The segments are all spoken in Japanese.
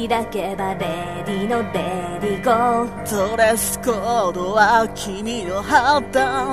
開けばレディのレディゴー、 ドレスコードは君の判断、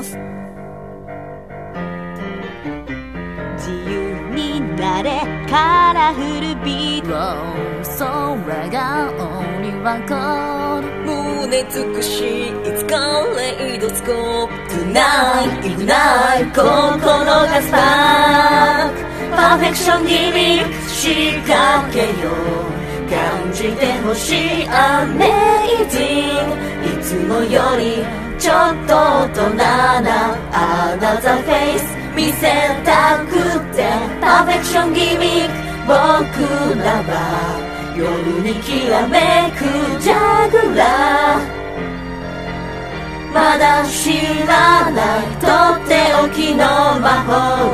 自由になれカラフルビート、 空が鬼はゴール、 胸尽くしいつかレイドスコープ、トゥナイトイグナイト心がスパーク、 パーフェクションギミック仕掛けよう、感じてほしいアメイジング、いつもよりちょっと大人なアナザーフェイス見せたくて、パーフェクションギミック僕らは夜にきらめくジャグラー、まだ知らないとっておきの魔法